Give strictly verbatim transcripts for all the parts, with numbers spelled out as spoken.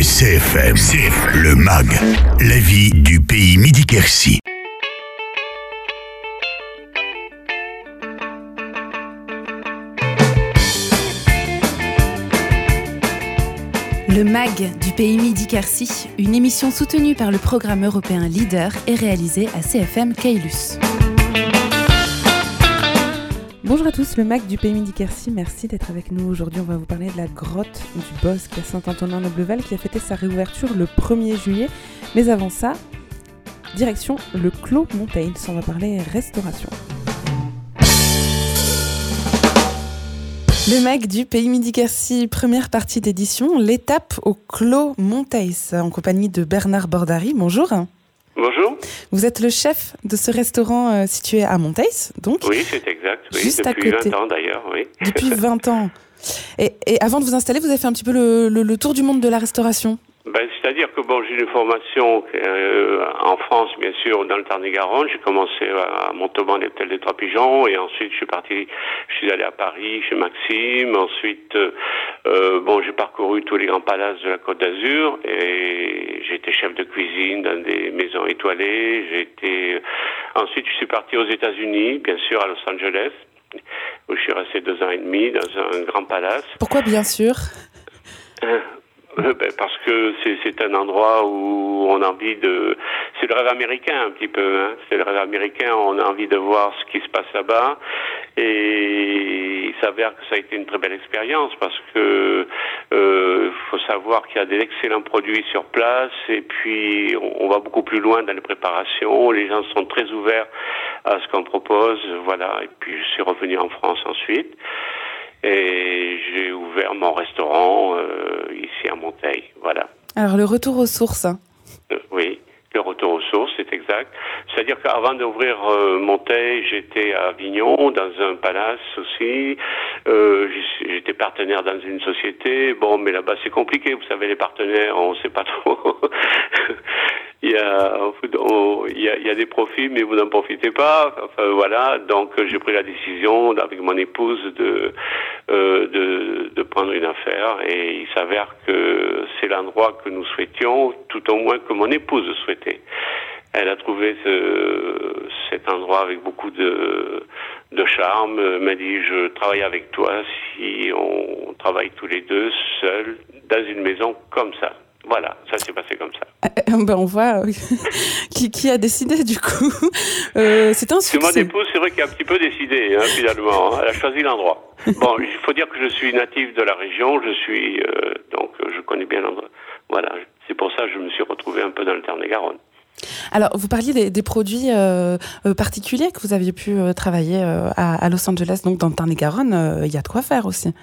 C F M, C F M, le M A G, la vie du pays Midi-Quercy. Le M A G du pays Midi-Quercy, une émission soutenue par le programme européen Leader et réalisée à C F M Caylus. Bonjour à tous, le M A G du pays Midi-Quercy, merci d'être avec nous. Aujourd'hui, on va vous parler de la grotte du Bosc à Saint-Antonin-Nobleval qui a fêté sa réouverture le premier juillet. Mais avant ça, direction le Clos Montaigne, on va parler restauration. Le M A G du pays Midi-Quercy, première partie d'édition, l'étape au Clos Montaigne, en compagnie de Bernard Bordary. Bonjour. Bonjour. Vous êtes le chef de ce restaurant euh, situé à Montaigne, donc. Oui, c'est exact. Oui, juste depuis à côté. vingt ans d'ailleurs, oui. Depuis vingt ans. Et, et avant de vous installer, vous avez fait un petit peu le, le, le tour du monde de la restauration. Ben, c'est-à-dire que bon, j'ai une formation euh, en France, bien sûr, dans le Tarn-et-Garonne. J'ai commencé à Montauban, les hôtels des Trois Pigeons, et ensuite je suis parti, je suis allé à Paris chez Maxime. Ensuite, euh, bon, j'ai parcouru tous les grands palaces de la Côte d'Azur, et j'ai été chef de cuisine dans des maisons étoilées. J'ai été, ensuite, je suis parti aux États-Unis, bien sûr, à Los Angeles, où je suis resté deux ans et demi dans un grand palace. Pourquoi, bien sûr? Ben, parce que c'est, c'est un endroit où on a envie de... C'est le rêve américain un petit peu, hein. C'est le rêve américain, on a envie de voir ce qui se passe là-bas. Et il s'avère que ça a été une très belle expérience parce que euh, faut savoir qu'il y a d'excellents produits sur place et puis on, on va beaucoup plus loin dans les préparations. Les gens sont très ouverts à ce qu'on propose, voilà. Et puis je suis revenu en France ensuite. Et j'ai ouvert mon restaurant euh, ici à Montaigne, voilà. Alors, le retour aux sources. Euh, oui, le retour aux sources, c'est exact. C'est-à-dire qu'avant d'ouvrir euh, Montaigne, j'étais à Avignon, dans un palace aussi. Euh, j'étais partenaire dans une société. Bon, mais là-bas, c'est compliqué. Vous savez, les partenaires, on ne sait pas trop. Il y a, on, il y a, il y a des profits, mais vous n'en profitez pas. Enfin, voilà. Donc, j'ai pris la décision avec mon épouse de, euh, de, de prendre une affaire. Et il s'avère que c'est l'endroit que nous souhaitions, tout au moins que mon épouse souhaitait. Elle a trouvé ce, cet endroit avec beaucoup de, de charme. Elle m'a dit, je travaille avec toi si on travaille tous les deux seuls dans une maison comme ça. Voilà, ça s'est passé comme ça. Euh, ben on voit euh, qui, qui a décidé du coup. Euh, c'est un succès. C'est mon épouse, c'est vrai, qui a un petit peu décidé hein, finalement. Elle a choisi l'endroit. Bon, il faut dire que je suis natif de la région. Je suis euh, donc je connais bien l'endroit. Voilà, c'est pour ça que je me suis retrouvé un peu dans le Tarn-et-Garonne. Alors, vous parliez des, des produits euh, euh, particuliers que vous aviez pu euh, travailler euh, à, à Los Angeles, donc dans le Tarn-et-Garonne. Il euh, y a de quoi faire aussi.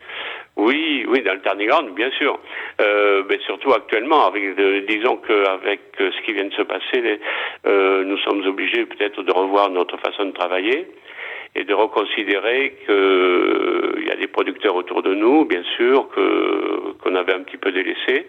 Oui, oui, dans le Tarn-et-Garonne, bien sûr. Euh, mais surtout actuellement, avec, euh, disons qu'avec euh, ce qui vient de se passer, les, euh, nous sommes obligés peut-être de revoir notre façon de travailler et de reconsidérer que euh, il y a des producteurs autour de nous, bien sûr, que qu'on avait un petit peu délaissés.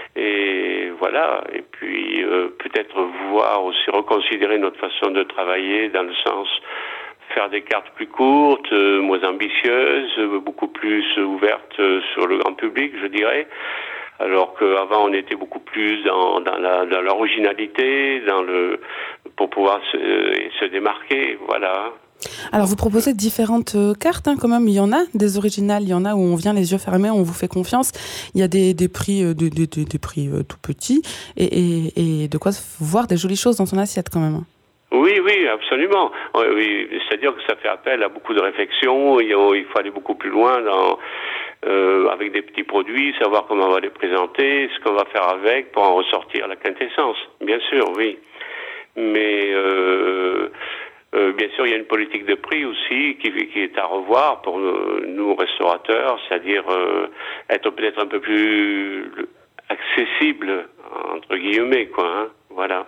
Et voilà. Et puis euh, peut-être voir aussi reconsidérer notre façon de travailler dans le sens faire des cartes plus courtes, euh, moins ambitieuses, euh, beaucoup plus ouvertes euh, sur le grand public, je dirais. Alors qu'avant, on était beaucoup plus dans, dans, la, dans l'originalité, dans le, pour pouvoir se, euh, se démarquer, voilà. Alors, vous proposez différentes euh, cartes, hein, quand même. Il y en a des originales, il y en a où on vient les yeux fermés, on vous fait confiance. Il y a des, des prix, euh, des, des, des prix euh, tout petits et, et, et de quoi voir des jolies choses dans son assiette, quand même. Oui, oui, absolument. Oui, c'est-à-dire que ça fait appel à beaucoup de réflexions. Il faut aller beaucoup plus loin dans, euh, avec des petits produits, savoir comment on va les présenter, ce qu'on va faire avec pour en ressortir la quintessence. Bien sûr, oui. Mais euh, euh, bien sûr, il y a une politique de prix aussi qui, qui est à revoir pour nous, nous restaurateurs, c'est-à-dire euh, être peut-être un peu plus accessible entre guillemets, quoi. Hein, voilà.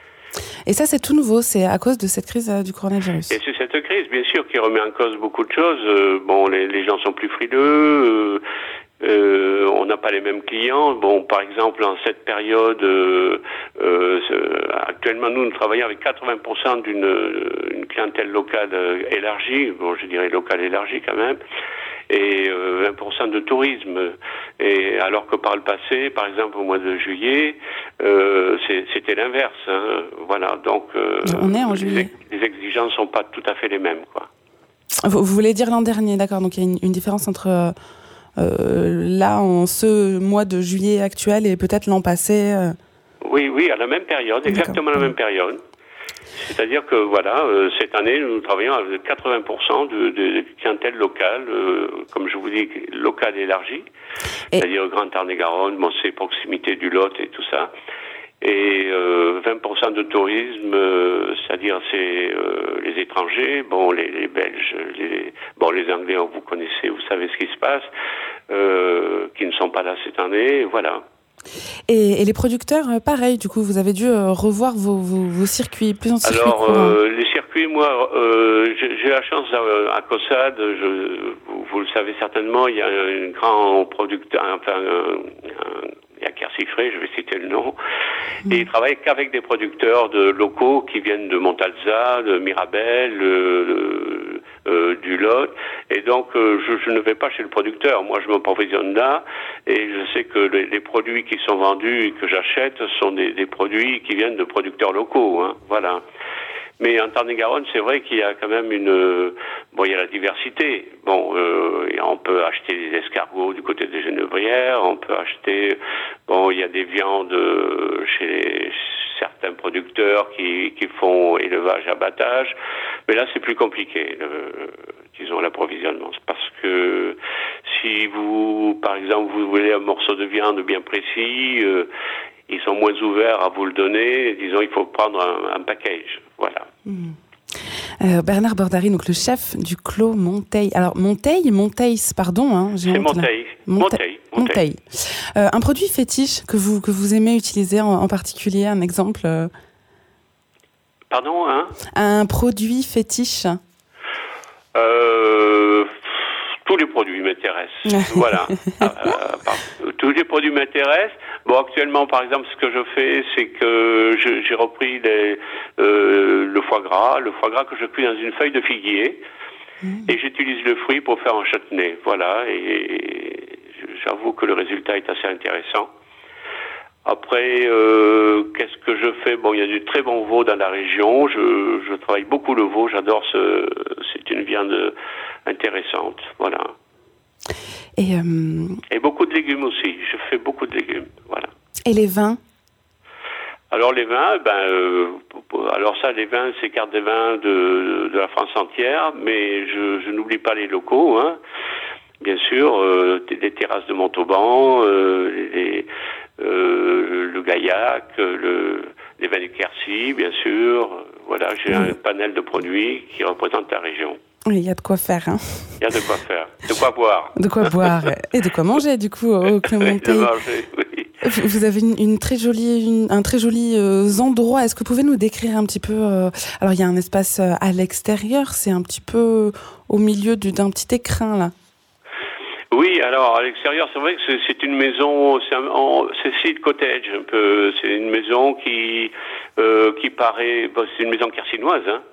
Et ça, c'est tout nouveau, c'est à cause de cette crise euh, du coronavirus. Et c'est cette crise, bien sûr, qui remet en cause beaucoup de choses. Euh, bon, les, les gens sont plus frileux, euh, euh, on n'a pas les mêmes clients. Bon, par exemple, en cette période, euh, euh, actuellement, nous, nous travaillons avec quatre-vingts pour cent d'une une clientèle locale euh, élargie, bon, je dirais locale élargie quand même. et euh, vingt pour cent de tourisme. Et alors que par le passé, par exemple au mois de juillet, euh, c'est, c'était l'inverse. Hein. Voilà, donc euh, on est en juillet. Les, les exigences sont pas tout à fait les mêmes, quoi. Vous, vous voulez dire l'an dernier, d'accord. Donc il y a une, une différence entre euh, là, en ce mois de juillet actuel et peut-être l'an passé. Euh... Oui, oui, à la même période, exactement à la même période. C'est-à-dire que voilà, euh, cette année, nous travaillons avec quatre-vingts pour cent de, de, de clientèle locale, euh, comme je vous dis, locale élargie, et... c'est-à-dire Grand Tarn-et-Garonne, bon, c'est proximité du Lot et tout ça. Et euh, vingt pour cent de tourisme, euh, c'est-à-dire c'est euh, les étrangers, bon les, les Belges, les bon les Anglais, vous connaissez, vous savez ce qui se passe, euh, qui ne sont pas là cette année, voilà. Et, et les producteurs, pareil, du coup, vous avez dû euh, revoir vos, vos, vos circuits, plus en circuit Alors, courant. euh, les circuits, moi, euh, j'ai, j'ai la chance à, à Caussade, je, vous, vous le savez certainement, il y a un grand producteur, enfin, un, un, il y a Quercy-Frey, je vais citer le nom, mmh. et il travaille qu'avec des producteurs de locaux qui viennent de Montalza, de Mirabel, euh, euh, du Lot, et donc euh, je, je ne vais pas chez le producteur, moi je m'approvisionne là, et je sais que les, les produits qui sont vendus et que j'achète sont des, des produits qui viennent de producteurs locaux, hein, voilà. Mais en Tarn-et-Garonne, c'est vrai qu'il y a quand même une... Bon, il y a la diversité. Bon, euh, on peut acheter des escargots du côté des Genévrières, on peut acheter... Bon, il y a des viandes chez les, certains producteurs qui, qui font élevage, abattage. Mais là, c'est plus compliqué, le, disons, l'approvisionnement. Parce que si vous, par exemple, vous voulez un morceau de viande bien précis... Euh, ils sont moins ouverts à vous le donner. Disons, il faut prendre un, un package. Voilà. Mmh. Euh, Bernard Bordary, donc le chef du Clos Monteil. Alors, Monteil, Monteil, pardon. Hein, j'ai C'est Monteil. Monteil. Monteil. Euh, un produit fétiche que vous, que vous aimez utiliser en, en particulier, un exemple euh... Pardon, hein Un produit fétiche euh... Tous les produits m'intéressent. Voilà. euh, tous les produits m'intéressent. Bon, actuellement, par exemple, ce que je fais, c'est que je, j'ai repris les, euh, le foie gras, le foie gras que je cuis dans une feuille de figuier, mmh. et j'utilise le fruit pour faire un chutney. Voilà. Et j'avoue que le résultat est assez intéressant. Après, euh, qu'est-ce que je fais? Bon, il y a du très bon veau dans la région. Je, je travaille beaucoup le veau. J'adore ce. C'est une viande intéressante. Voilà. Et, euh... Et beaucoup de légumes aussi. Je fais beaucoup de légumes. Voilà. Et les vins? Alors les vins, ben, euh, alors ça, les vins, c'est carte des vins de, de la France entière, mais je, je n'oublie pas les locaux, hein. Bien sûr, euh, les terrasses de Montauban, euh, les, euh, le Gaillac, le, les vins de Quercy, bien sûr. Voilà, j'ai mmh. un panel de produits qui représentent la région. Il y a de quoi faire, hein. Il y a de quoi faire, de quoi boire. De quoi boire et de quoi manger, du coup, au Clos Monteil. De manger, oui. Vous avez une, une très jolie, une, un très joli euh, endroit. Est-ce que vous pouvez nous décrire un petit peu euh... Alors, il y a un espace euh, à l'extérieur, c'est un petit peu au milieu du, d'un petit écrin, là. Oui, alors à l'extérieur, c'est vrai que c'est, c'est une maison, c'est, un, c'est seed cottage un peu. C'est une maison qui euh, qui paraît, bon, c'est une maison quercinoise, hein,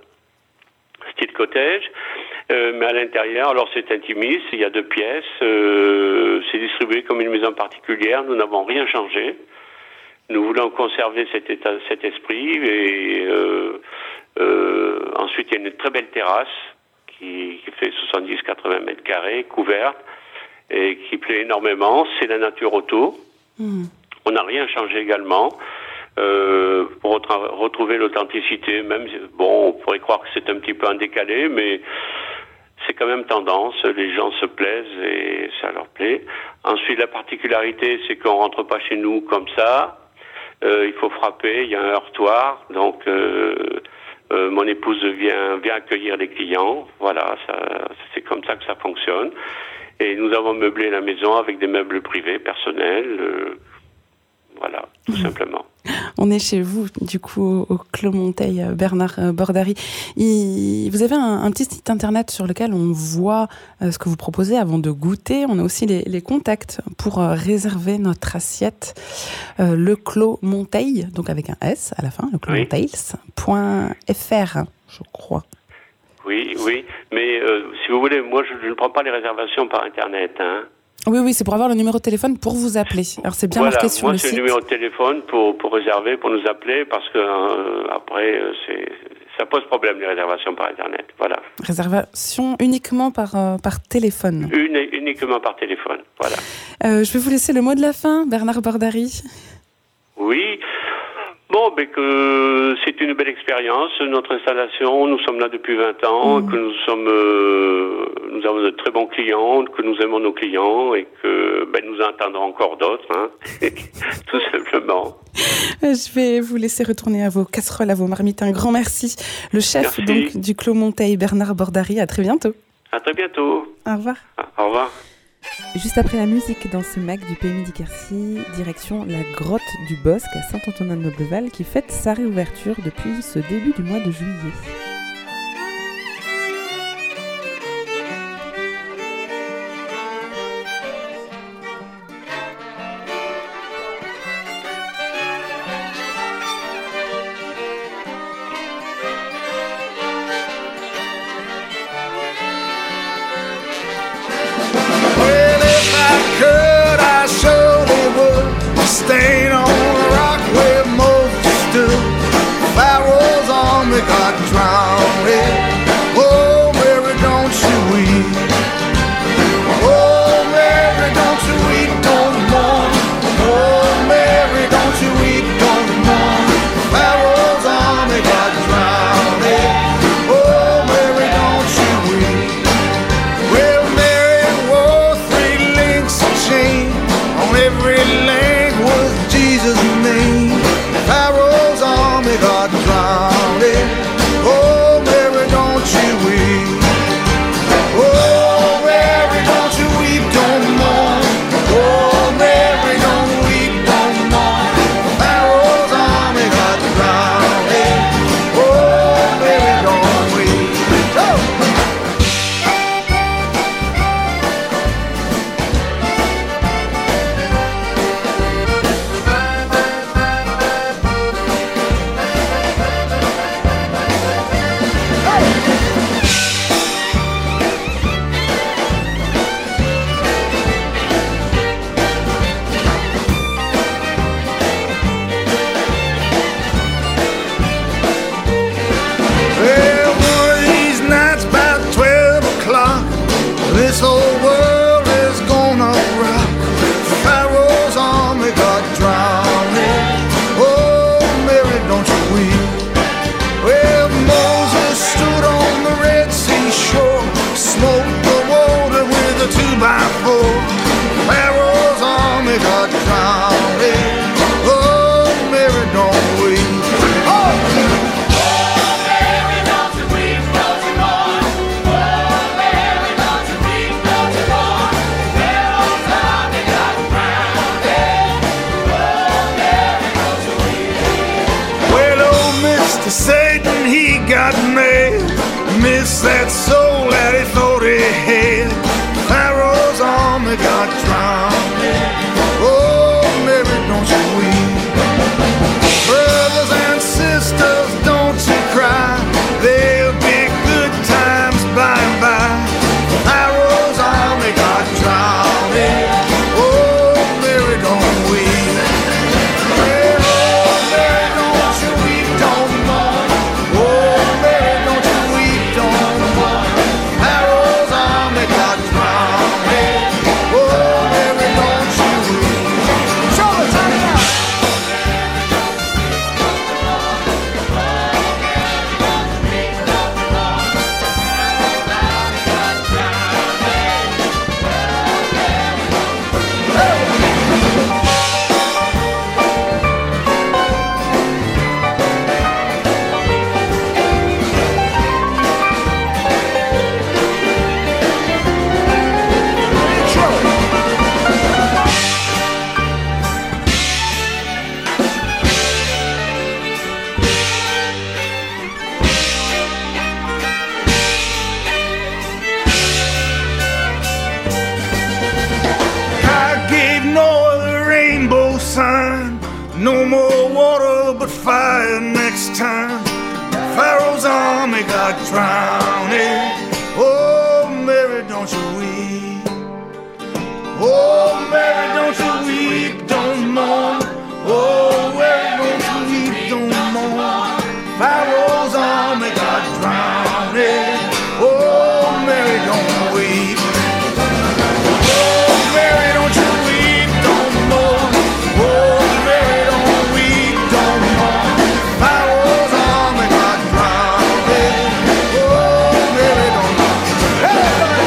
seed cottage, euh, mais à l'intérieur, alors c'est intimiste. Il y a deux pièces, euh, c'est distribué comme une maison particulière. Nous n'avons rien changé. Nous voulons conserver cet état, cet esprit. Et euh, euh, ensuite, il y a une très belle terrasse qui, qui fait soixante-dix à quatre-vingts mètres carrés, couverte, et qui plaît énormément. C'est la nature auto. Mmh. On n'a rien changé également. Euh, pour retra- retrouver l'authenticité, même, bon, on pourrait croire que c'est un petit peu en décalé, mais c'est quand même tendance. Les gens se plaisent et ça leur plaît. Ensuite, la particularité, c'est qu'on rentre pas chez nous comme ça. Euh, il faut frapper, il y a un heurtoir, donc euh, euh, mon épouse vient, vient accueillir les clients. Voilà, ça, c'est comme ça que ça fonctionne. Et nous avons meublé la maison avec des meubles privés, personnels. Euh, voilà, tout mmh. simplement. On est chez vous, du coup, au, au Clos Monteil, Bernard Bordary. Il, vous avez un, un petit site internet sur lequel on voit euh, ce que vous proposez avant de goûter. On a aussi les, les contacts pour euh, réserver notre assiette. Euh, le Clos Monteil, donc avec un S à la fin, le clos monteils point f r, je crois. oui, oui. Mais euh, si vous voulez, moi, je, je ne prends pas les réservations par Internet. Hein. Oui, oui, c'est pour avoir le numéro de téléphone pour vous appeler. Alors, c'est bien voilà, marqué sur moi, le site. Moi, c'est site. le numéro de téléphone pour, pour réserver, pour nous appeler, parce que euh, après, euh, c'est, ça pose problème, les réservations par Internet. Voilà. Réservation uniquement par, euh, par téléphone. Une, uniquement par téléphone, voilà. Euh, je vais vous laisser le mot de la fin, Bernard Bordary. Oui. Bon, ben que c'est une belle expérience, notre installation. Nous sommes là depuis vingt ans, mmh. que nous sommes, euh, nous avons de très bons clients, que nous aimons nos clients et que ben, nous en attendrons encore d'autres, hein, tout simplement. Je vais vous laisser retourner à vos casseroles, à vos marmites. Un grand merci. Le chef merci. donc du Clos Monteil, Bernard Bordary. À très bientôt. À très bientôt. Au revoir. Au revoir. Juste après la musique dans ce Mac du P M I d'Iquercy, direction la grotte du Bosc à Saint-Antonin-de-Nobleval qui fête sa réouverture depuis ce début du mois de juillet. Staying on the rock where Moses stood. Pharaoh's army got drowned. Oh, Mary, don't you weep. Oh, Mary, don't you weep, don't mourn. Oh, Mary, don't you weep, don't mourn. Pharaoh's army got drowned. Oh, Mary, don't you weep. Well, Mary wore three links of chain on every link. Jesus' name, Pharaoh's army got drowned. Oh, Mary, don't you weep. Oh, Mary, don't you weep, don't mourn. Oh, Mary, don't weep, don't mourn. Pharaoh's army got drowned. Oh, Mary, don't weep. Oh. This whole world is gonna rock. Pharaoh's army got drowned. Oh, Mary, don't you weep. Well, Moses stood on the Red Sea shore, smoked the water with a two by four. Pharaoh's army got drowned. Oh, Mary, don't weep. Oh! Satan, he got mad, missed that soul that he thought he had. Pharaoh's army got drowned. Oh, Mary, don't you weep. Brothers and sisters, don't you cry. There'll be good times by and by. Pharaoh's army got drowned. Oh, Mary, don't weep. No more water but fire next time. Pharaoh's army got drowned. Oh, Mary, don't you weep. Oh, Mary, don't you weep, don't mourn. Oh, Mary, don't you weep, don't mourn. Pharaoh's army got drowned. Oh, Mary, don't weep. Oh, Mary, don't you weep, don't mourn. Oh, Mary, don't weep, don't mourn. Pharaoh's army got drowned. Oh, Mary, don't weep. Hey!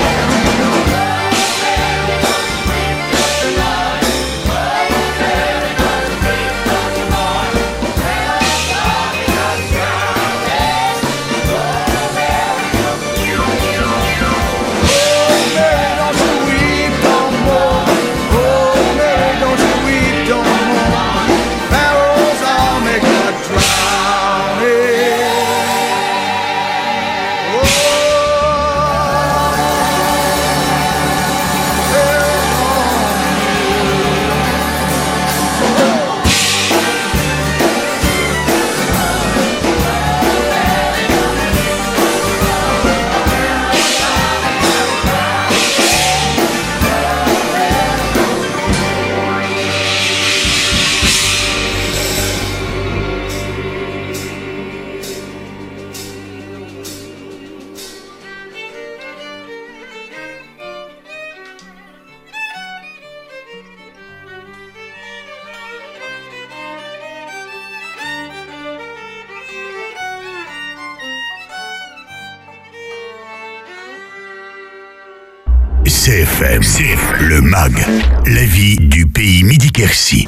C F M, C F M, le MAG, la vie du pays Midi-Quercy.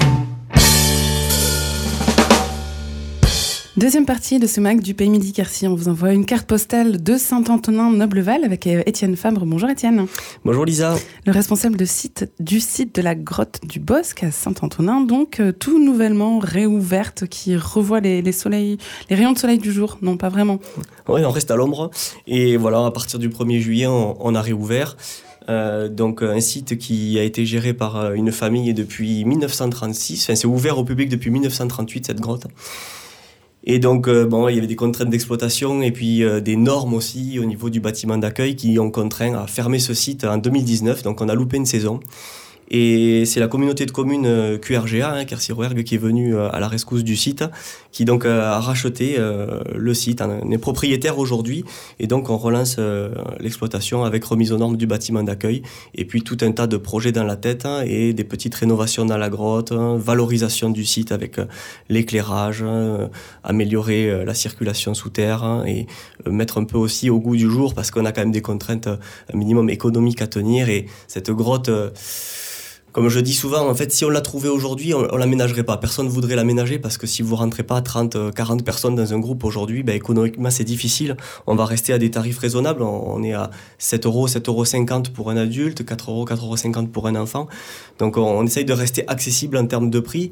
Deuxième partie de ce MAG du pays Midi-Quercy. On vous envoie une carte postale de Saint-Antonin-Nobleval avec Étienne Fabre. Bonjour Étienne. Bonjour Lisa. Le responsable de site, du site de la grotte du Bosc à Saint-Antonin, donc euh, tout nouvellement réouverte, qui revoit les, les, soleils, les rayons de soleil du jour. Non, pas vraiment. Oui, on reste à l'ombre. Et voilà, à partir du premier juillet, on, on a réouvert. Euh, donc un site qui a été géré par une famille depuis dix-neuf cent trente-six. Enfin, c'est ouvert au public depuis dix-neuf cent trente-huit, cette grotte. Et donc, euh, bon, il y avait des contraintes d'exploitation et puis euh, des normes aussi au niveau du bâtiment d'accueil qui ont contraint à fermer ce site en deux mille dix-neuf. Donc, on a loupé une saison. Et c'est la communauté de communes euh, Q R G A, hein, Quercy-Rouergue, qui est venue euh, à la rescousse du site, qui donc euh, a racheté euh, le site. On est propriétaire aujourd'hui et donc on relance euh, l'exploitation avec remise aux normes du bâtiment d'accueil et puis tout un tas de projets dans la tête hein, et des petites rénovations dans la grotte, hein, valorisation du site avec euh, l'éclairage, euh, améliorer euh, la circulation sous terre hein, et euh, mettre un peu aussi au goût du jour parce qu'on a quand même des contraintes euh, un minimum économiques à tenir et cette grotte... Euh, Comme je dis souvent, en fait, si on l'a trouvé aujourd'hui, on, on l'aménagerait pas. Personne ne voudrait l'aménager parce que si vous rentrez pas trente, quarante personnes dans un groupe aujourd'hui, ben, économiquement, c'est difficile. On va rester à des tarifs raisonnables. On, on est à sept euros, sept euros cinquante pour un adulte, quatre euros, quatre euros cinquante pour un enfant. Donc, on, on essaye de rester accessible en termes de prix.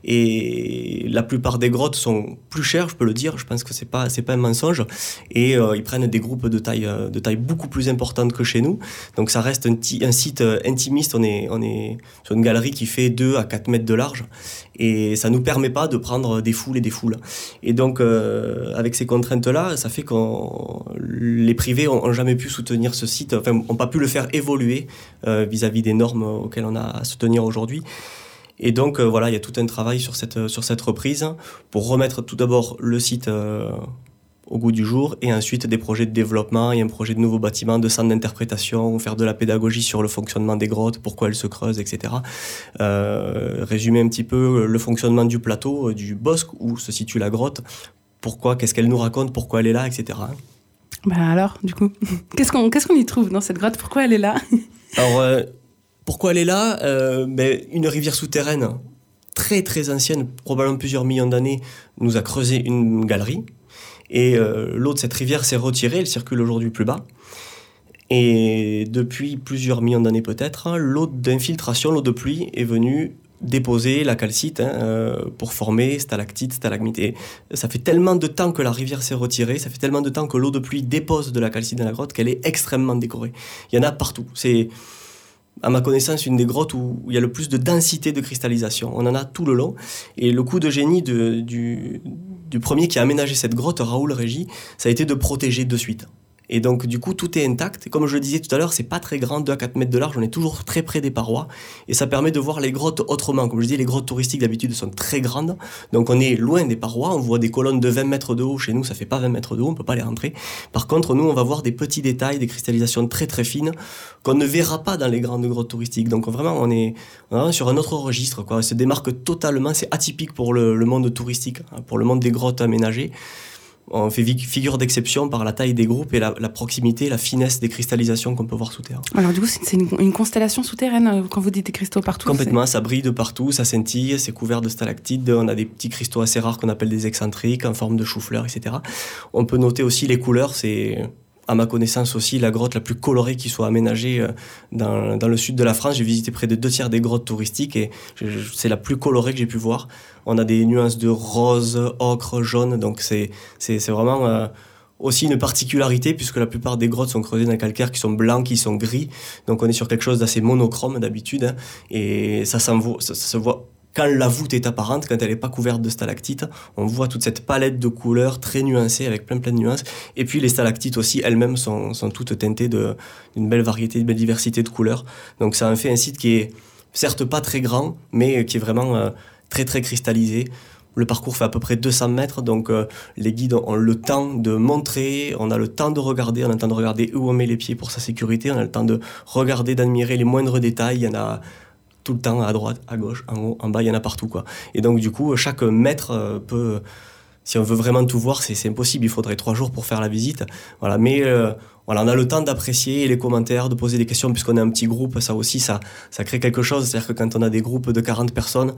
Et la plupart des grottes sont plus chères, je peux le dire. Je pense que c'est pas, c'est pas un mensonge. Et euh, ils prennent des groupes de taille, de taille beaucoup plus importante que chez nous. Donc, ça reste un, t- un site intimiste. On est, on est sur une galerie qui fait deux à quatre mètres de large et ça nous permet pas de prendre des foules et des foules. Et donc, euh, avec ces contraintes-là, ça fait que les privés ont, ont jamais pu soutenir ce site, enfin, ont pas pu le faire évoluer euh, vis-à-vis des normes auxquelles on a à se tenir aujourd'hui. Et donc, euh, voilà, il y a tout un travail sur cette, sur cette reprise pour remettre tout d'abord le site euh, au goût du jour, et ensuite des projets de développement et un projet de nouveau bâtiment, de centre d'interprétation, faire de la pédagogie sur le fonctionnement des grottes, pourquoi elles se creusent, et cetera. Euh, résumer un petit peu le fonctionnement du plateau, du bosc où se situe la grotte, pourquoi, qu'est-ce qu'elle nous raconte, pourquoi elle est là, et cetera. Bah alors, du coup, qu'est-ce qu'on, qu'est-ce qu'on y trouve dans cette grotte ? Pourquoi elle est là ? Alors, euh, pourquoi elle est là ? euh, ben, Une rivière souterraine très très ancienne, probablement plusieurs millions d'années, nous a creusé une galerie. Et euh, l'eau de cette rivière s'est retirée, elle circule aujourd'hui plus bas. Et depuis plusieurs millions d'années peut-être, l'eau d'infiltration, l'eau de pluie, est venue déposer la calcite hein, euh, pour former stalactites, stalagmites. Et ça fait tellement de temps que la rivière s'est retirée, ça fait tellement de temps que l'eau de pluie dépose de la calcite dans la grotte qu'elle est extrêmement décorée. Il y en a partout. C'est, à ma connaissance, une des grottes où il y a le plus de densité de cristallisation. On en a tout le long. Et le coup de génie de, du... du premier qui a aménagé cette grotte, Raoul Régy, ça a été de protéger de suite. Et donc, du coup, tout est intact. Et comme je le disais tout à l'heure, c'est pas très grand, deux à quatre mètres de large. On est toujours très près des parois. Et ça permet de voir les grottes autrement. Comme je disais, les grottes touristiques, d'habitude, sont très grandes. Donc, on est loin des parois. On voit des colonnes de vingt mètres de haut. Chez nous, ça fait pas vingt mètres de haut. On peut pas les rentrer. Par contre, nous, on va voir des petits détails, des cristallisations très, très fines qu'on ne verra pas dans les grandes grottes touristiques. Donc, vraiment, on est, on est sur un autre registre, quoi. On se démarque totalement. C'est atypique pour le, le monde touristique, hein, pour le monde des grottes aménagées. On fait figure d'exception par la taille des groupes et la, la proximité, la finesse des cristallisations qu'on peut voir sous terre. Alors du coup, c'est une, une constellation souterraine quand vous dites des cristaux partout? Complètement, c'est... ça brille de partout, ça scintille, c'est couvert de stalactites. On a des petits cristaux assez rares qu'on appelle des excentriques, en forme de chou-fleur, et cetera. On peut noter aussi les couleurs, c'est... à ma connaissance aussi, la grotte la plus colorée qui soit aménagée dans, dans le sud de la France. J'ai visité près de deux tiers des grottes touristiques et je, je, c'est la plus colorée que j'ai pu voir. On a des nuances de rose, ocre, jaune, donc c'est, c'est, c'est vraiment euh, aussi une particularité puisque la plupart des grottes sont creusées dans un calcaire qui sont blancs, qui sont gris. Donc on est sur quelque chose d'assez monochrome d'habitude, hein, et ça, ça, ça, ça se voit. Quand la voûte est apparente, quand elle n'est pas couverte de stalactites, on voit toute cette palette de couleurs très nuancée, avec plein plein de nuances. Et puis les stalactites aussi, elles-mêmes, sont, sont toutes teintées de, d'une belle variété, d'une belle diversité de couleurs. Donc ça en fait un site qui est certes pas très grand, mais qui est vraiment euh, très très cristallisé. Le parcours fait à peu près deux cents mètres, donc euh, les guides ont le temps de montrer, on a le temps de regarder, on a le temps de regarder où on met les pieds pour sa sécurité, on a le temps de regarder, d'admirer les moindres détails. Il y en a tout le temps, à droite, à gauche, en haut, en bas, il y en a partout, quoi. Et donc, du coup, chaque maître peut, si on veut vraiment tout voir, c'est, c'est impossible, il faudrait trois jours pour faire la visite. Voilà, mais euh, voilà, on a le temps d'apprécier les commentaires, de poser des questions, puisqu'on est un petit groupe, ça aussi, ça, ça crée quelque chose. C'est-à-dire que quand on a des groupes de quarante personnes,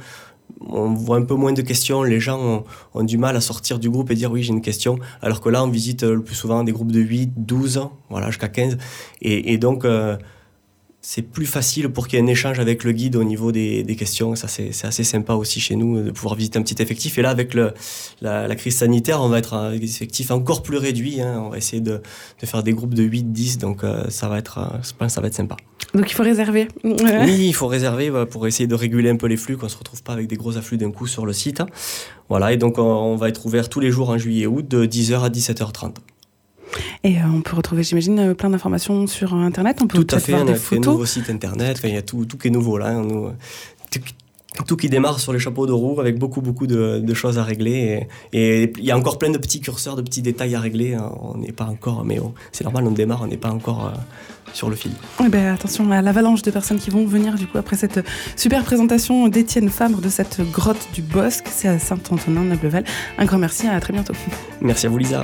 on voit un peu moins de questions, les gens ont, ont du mal à sortir du groupe et dire oui, j'ai une question, alors que là, on visite le plus souvent des groupes de huit, douze, voilà, jusqu'à quinze, et, et donc... Euh, c'est plus facile pour qu'il y ait un échange avec le guide au niveau des, des questions. Ça, c'est, c'est assez sympa aussi chez nous de pouvoir visiter un petit effectif. Et là, avec le, la, la crise sanitaire, on va être avec des effectifs encore plus réduits, hein. On va essayer de, de faire des groupes de huit dix, donc euh, ça va être, euh, je pense que ça va être sympa. Donc il faut réserver. Oui, il faut réserver voilà, pour essayer de réguler un peu les flux, qu'on ne se retrouve pas avec des gros afflux d'un coup sur le site. Voilà, et donc on, on va être ouvert tous les jours en juillet et août de dix heures à dix-sept heures trente. Et euh, on peut retrouver, j'imagine, plein d'informations sur Internet. On peut tout à fait, voir on des a fait photos. un nouveau site Internet. Enfin, il y a tout, tout qui est nouveau là. Nous, tout, tout qui démarre sur les chapeaux de roue avec beaucoup, beaucoup de, de choses à régler. Et, et il y a encore plein de petits curseurs, de petits détails à régler. On n'est pas encore, mais on, c'est normal, on démarre, on n'est pas encore euh, sur le fil. Eh ben, attention à l'avalanche de personnes qui vont venir du coup après cette super présentation d'Étienne Fabre de cette grotte du Bosc. C'est à Saint-Antonin-Nobleval. Un grand merci, à très bientôt. Merci à vous, Lisa.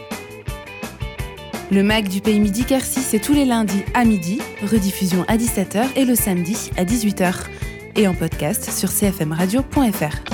Le Mag du Pays Midi Quercy, c'est tous les lundis à midi, rediffusion à dix-sept heures et le samedi à dix-huit heures. Et en podcast sur c f m radio point f r.